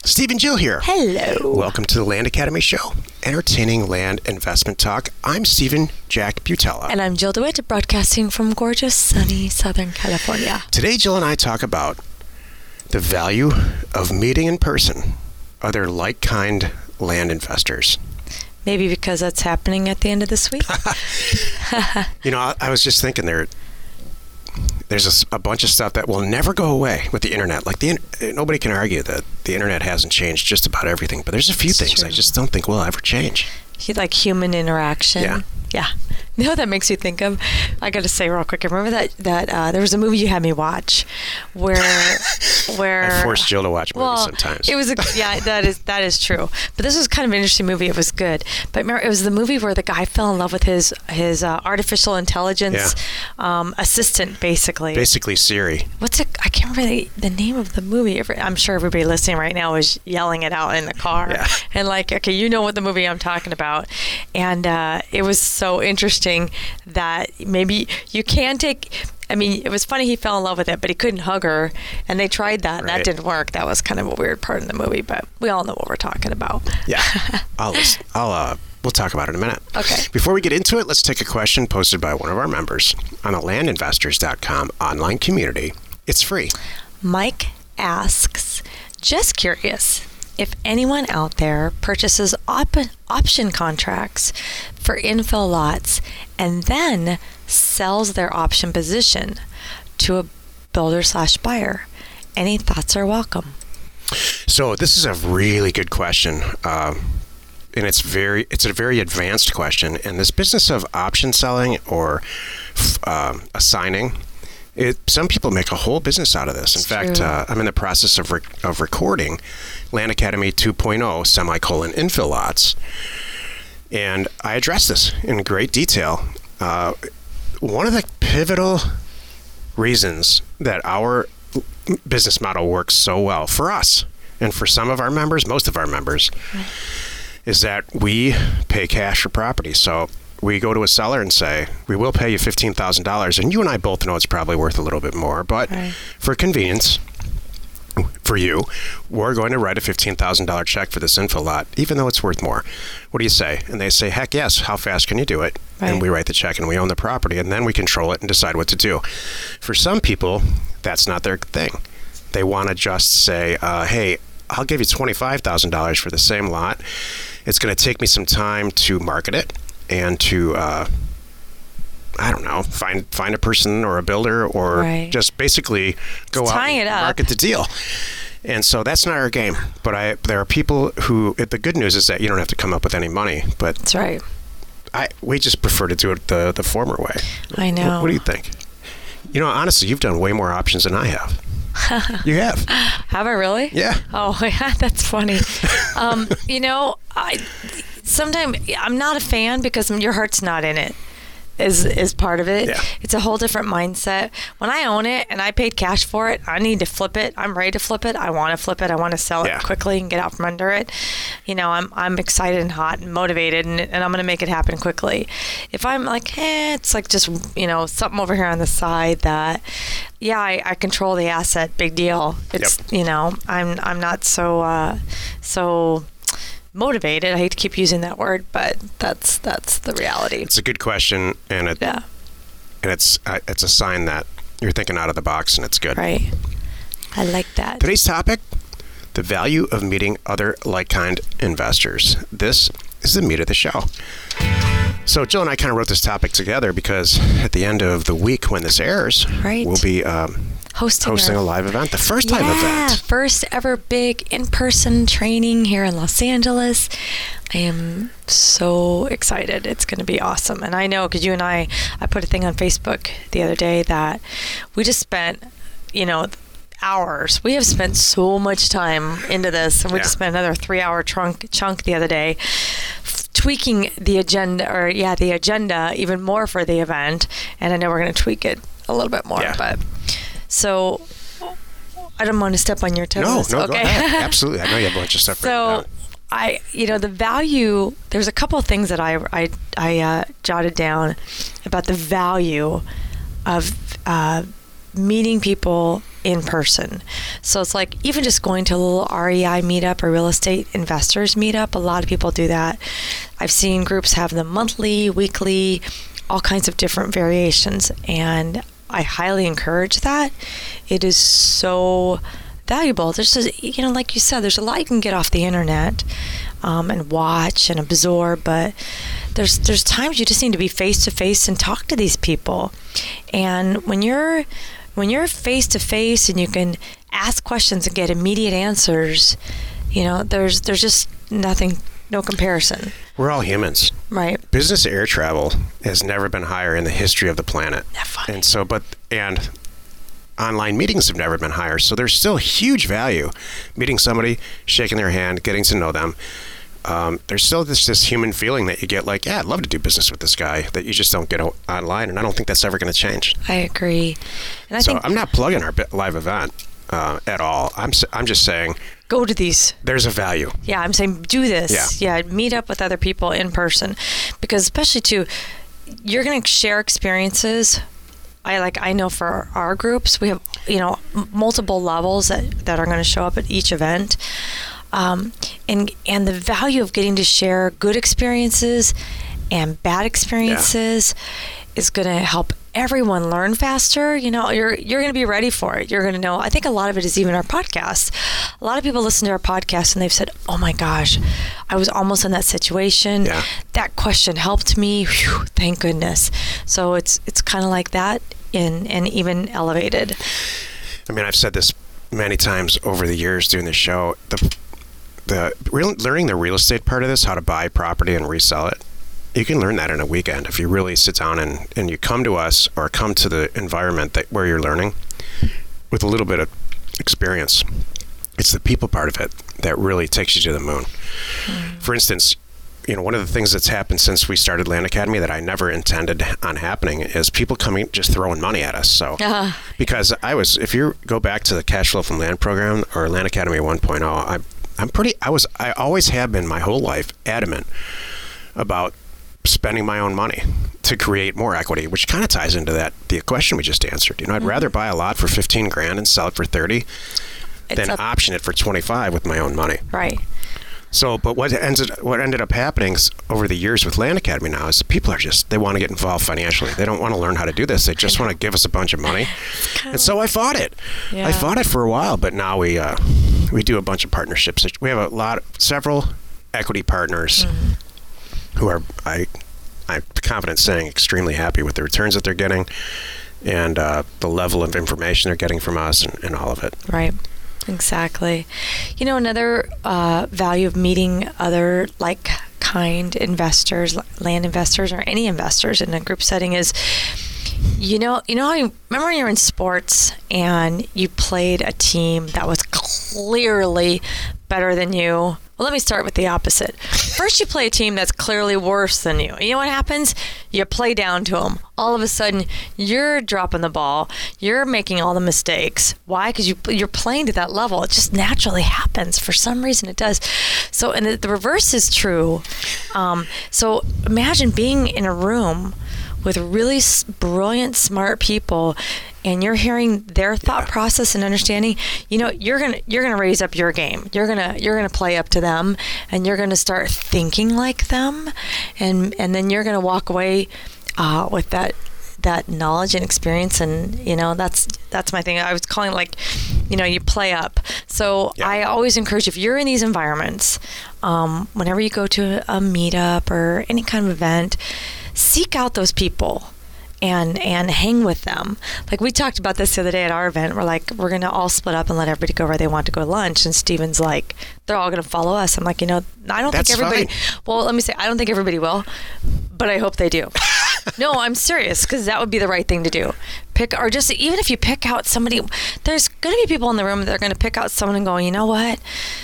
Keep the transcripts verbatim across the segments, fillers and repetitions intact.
Steve and Jill here. Hello. Welcome to the Land Academy Show, entertaining land investment talk. I'm Stephen Jack Butella. And I'm Jill DeWitt, broadcasting from gorgeous, sunny Southern California. Today, Jill and I talk about the value of meeting in person other like-kind land investors. Maybe because that's happening at the end of this week. You know, I, I was just thinking there. There's a, a bunch of stuff that will never go away with the internet. Like the nobody can argue that the internet hasn't changed just about everything, but there's a few It's things true. I just don't think will ever change. Like human interaction. Yeah. Yeah. You know what that makes me think of? I got to say real quick. Remember that that uh, there was a movie you had me watch, where where I forced Jill to watch movies well, sometimes. It was a, yeah, that is that is true. But this was kind of an interesting movie. It was good. But remember, it was the movie where the guy fell in love with his his uh, artificial intelligence um, assistant, basically. Basically, Siri. What's it? I can't remember the, the name of the movie. Every- I'm sure everybody listening right now is yelling it out in the car. Yeah. And like, okay, you know what the movie I'm talking about. And uh, it was so interesting that maybe you can take... I mean, it was funny he fell in love with it, but he couldn't hug her. And they tried that, and Right. that didn't work. That was kind of a weird part in the movie, but we all know what we're talking about. Yeah. I'll, listen. I'll, uh, we'll talk about it in a minute. Okay. Before we get into it, let's take a question posted by one of our members on the land investors dot com online community. It's free. Mike asks, just curious, if anyone out there purchases op- option contracts for infill lots and then sells their option position to a builder slash buyer, any thoughts are welcome. So this is a really good question. Um, and it's very, it's a very advanced question. And this business of option selling or um, assigning, It, some people make a whole business out of this. In It's fact, true. uh, I'm in the process of, rec- of recording Land Academy two point oh semicolon infill lots. And I address this in great detail. Uh, one of the pivotal reasons that our business model works so well for us and for some of our members, most of our members, Right. is that we pay cash for property. So we go to a seller and say, we will pay you fifteen thousand dollars. And you and I both know it's probably worth a little bit more. But Right. for convenience, for you, we're going to write a fifteen thousand dollars check for this infill lot, even though it's worth more. What do you say? And they say, heck yes. How fast can you do it? Right. And we write the check and we own the property. And then we control it and decide what to do. For some people, that's not their thing. They want to just say, uh, hey, I'll give you twenty-five thousand dollars for the same lot. It's going to take me some time to market it and to, uh, I don't know, find find a person or a builder or Right. just basically go Just out tying and it up. market the deal. And so that's not our game. But I, there are people who, the good news is that you don't have to come up with any money. But That's right. I, we just prefer to do it the, the former way. I know. What, what do you think? You know, honestly, you've done way more options than I have. You have. Have I really? Yeah. Oh, yeah, that's funny. um, you know, I sometimes I'm not a fan because your heart's not in it. Is is part of it. Yeah. It's a whole different mindset. When I own it and I paid cash for it, I need to flip it. I'm ready to flip it. I want to flip it. I want to sell Yeah. it quickly and get out from under it. You know, I'm I'm excited and hot and motivated, and, and I'm going to make it happen quickly. If I'm like, eh, it's like just, you know, something over here on the side that, yeah, I, I control the asset. Big deal. It's, Yep. you know, I'm I'm not so uh, so. motivated. I hate to keep using that word, but that's that's the reality. It's a good question, and it Yeah, and it's uh, it's a sign that you're thinking out of the box, and it's good. right. I like that. Today's topic: the value of meeting other like-kind investors. This is the meat of the show. So Jill and I kind of wrote this topic together because at the end of the week when this airs, Right. we'll be um, Hosting, hosting our, a live event, the first time yeah, event. first ever big in-person training here in Los Angeles. I am so excited. It's going to be awesome. And I know because you and I, I put a thing on Facebook the other day that we just spent, you know, hours. We have spent so much time into this, and we Yeah. just spent another three-hour chunk chunk the other day, f- tweaking the agenda, or yeah, the agenda even more for the event. And I know we're going to tweak it a little bit more, Yeah. but so I don't want to step on your toes. No, no, okay. go ahead. Absolutely. I know you have a bunch of stuff So, written down. I, you know, the value, there's a couple of things that I, I, I uh, jotted down about the value of uh, meeting people in person. So it's like even just going to a little R E I meetup or real estate investors meetup, a lot of people do that. I've seen groups have them monthly, weekly, all kinds of different variations, and I highly encourage that. It is so valuable. There's just, you know, like you said, there's a lot you can get off the internet um, and watch and absorb, but there's there's times you just need to be face to face and talk to these people. And when you're when you're face to face and you can ask questions and get immediate answers, you know, there's there's just nothing, no comparison. We're all humans. Right. Business air travel has never been higher in the history of the planet. Never. And so, but, and online meetings have never been higher. So there's still huge value meeting somebody, shaking their hand, getting to know them. Um, there's still this, this human feeling that you get like, yeah, I'd love to do business with this guy, that you just don't get o- online. And I don't think that's ever going to change. I agree. And I so think I'm not plugging our live event uh, at all. I'm, I'm just saying, go to these. There's a value. Yeah, I'm saying do this. Yeah. yeah, meet up with other people in person, because especially too, you're going to share experiences. I like I know for our groups, we have, you know, m- multiple levels that, that are going to show up at each event. Um, and and the value of getting to share good experiences and bad experiences yeah. is going to help everyone learn faster. You know, you're you're going to be ready for it. You're going to know. I think a lot of it is even our podcast. A lot of people listen to our podcast and they've said, "Oh my gosh, I was almost in that situation. Yeah. That question helped me. Whew, thank goodness." So it's it's kind of like that, in and even elevated. I mean, I've said this many times over the years doing the show. The the real, learning the real estate part of this, how to buy property and resell it. You can learn that in a weekend if you really sit down and, and you come to us or come to the environment that where you're learning with a little bit of experience. It's the people part of it that really takes you to the moon. Mm. For instance, you know, one of the things that's happened since we started Land Academy that I never intended on happening is people coming, just throwing money at us. So, uh-huh. because I was, if you go back to the Cash Flow from Land program or Land Academy one point oh, I, I'm pretty, I was, I always have been my whole life adamant about spending my own money to create more equity, which kind of ties into that, the question we just answered. You know, I'd mm-hmm. rather buy a lot for fifteen grand and sell it for thirty it's than a, option it for twenty-five with my own money. Right. So, but what ended, what ended up happening over the years with Land Academy now is people are just, they want to get involved financially. They don't want to learn how to do this. They just want to give us a bunch of money. And so I fought it. Yeah. I fought it for a while, but now we uh, we do a bunch of partnerships. We have a lot, several equity partners mm-hmm. who are, I, I'm confident saying, extremely happy with the returns that they're getting and uh, the level of information they're getting from us and, and all of it. Right. Exactly. You know, another uh, value of meeting other like kind investors, land investors, or any investors in a group setting is, you know, you know how you remember when you're in sports and you played a team that was clearly better than you. Well, let me start with the opposite. First, you play a team that's clearly worse than you. You know what happens? You play down to them. All of a sudden, you're dropping the ball. You're making all the mistakes. Why? Because you, you're playing to that level. It just naturally happens. For some reason, it does. So, and the, the reverse is true. Um, so imagine being in a room with really brilliant, smart people, and you're hearing their thought yeah. process and understanding. You know, you're gonna you're gonna raise up your game. You're gonna you're gonna play up to them, and you're gonna start thinking like them, and and then you're gonna walk away uh, with that that knowledge and experience. And you know, that's that's my thing. I was calling it like, you know, you play up. So yeah. I always encourage, if you're in these environments, um, whenever you go to a meetup or any kind of event, seek out those people and and hang with them. Like we talked about this the other day at our event. We're like, we're going to all split up and let everybody go where they want to go to lunch. And Steven's like, they're all going to follow us. I'm like, you know, I don't That's think everybody, fine. Well, let me say, I don't think everybody will, but I hope they do. No, I'm serious, because that would be the right thing to do. Pick, or just even if you pick out somebody, there's going to be people in the room that are going to pick out someone and go, you know what?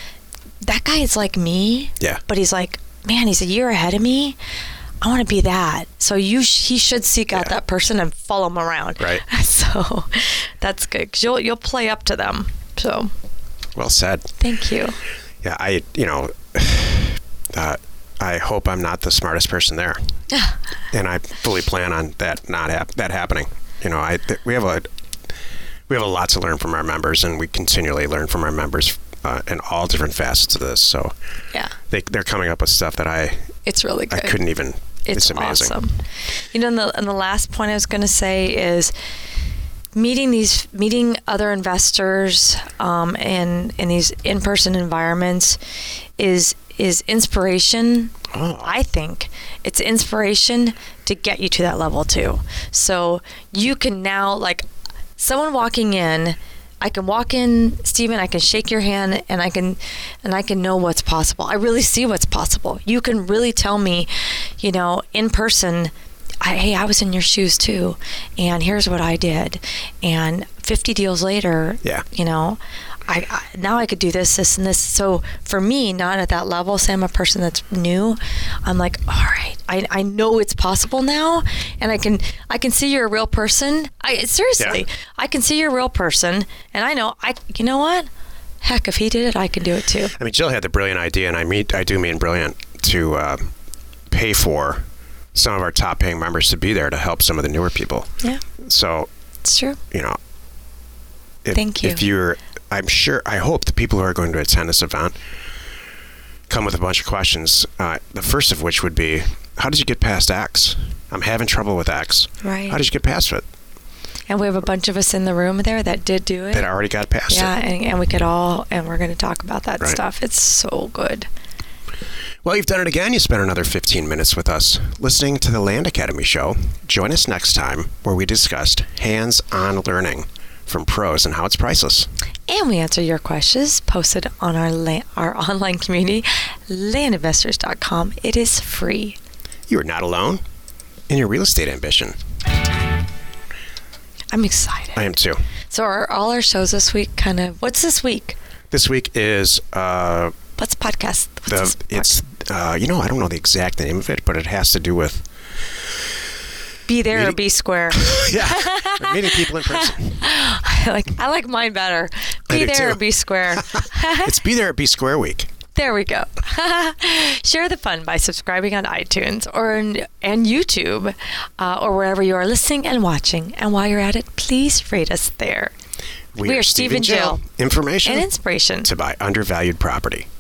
That guy is like me. Yeah. But he's like, man, he's a year ahead of me. I want to be that. So you, sh- he should seek out yeah. that person and follow him around. Right. So that's good, 'cause you'll you'll play up to them. So. Well said. Thank you. Yeah, I you know, uh, I hope I'm not the smartest person there, and I fully plan on that not hap- that happening. You know, I th- we have a we have a lot to learn from our members, and we continually learn from our members uh, in all different facets of this. So yeah, they, they're coming up with stuff that I it's really good. I couldn't even. It's, it's amazing. Awesome. You know, and the, and the last point I was going to say is meeting these meeting other investors um, in in these in-person environments is is inspiration. Oh. I think it's inspiration to get you to that level too. So you can now, like, someone walking in, I can walk in, Stephen, I can shake your hand, and I can and I can know what's possible. I really see what's possible. You can really tell me, you know, in person, I, hey, I was in your shoes too, and here's what I did. And fifty deals later, yeah. you know, I, I now I could do this, this, and this. So for me, not at that level, say I'm a person that's new, I'm like, all right, I, I know it's possible now, and I can I can see you're a real person. I seriously, Yeah. I can see you're a real person, and I know I. You know what? Heck, if he did it, I can do it too. I mean, Jill had the brilliant idea, and I meet I do mean brilliant, to uh, pay for some of our top paying members to be there to help some of the newer people. Yeah, So, it's true. you know, if, Thank you. If you're, I'm sure, I hope the people who are going to attend this event come with a bunch of questions. Uh, the first of which would be, how did you get past X? I'm having trouble with X. Right. How did you get past it? And we have a bunch of us in the room there that did do it. That already got past yeah, it. and, and we could all, and we're going to talk about that Right. stuff. It's so good. Well, you've done it again. You spent another fifteen minutes with us listening to the Land Academy show. Join us next time where we discussed hands-on learning from pros and how it's priceless. And we answer your questions posted on our la- our online community, land investors dot com. It is free. You are not alone in your real estate ambition. I'm excited. I am too. So are all our shows this week kind of, what's this week? This week is uh, What's podcast? What's the this it's uh, you know I don't know the exact name of it, but it has to do with Be there or meeting- be square. yeah we're meeting people in person. I like I like mine better. I Be do there or too. be square. It's Be There at Be Square Week. There we go. Share the fun by subscribing on iTunes or in, and YouTube uh, or wherever you are listening and watching. And while you're at it, please rate us there. We, We are Steve and Jill. Information And inspiration. to buy undervalued property.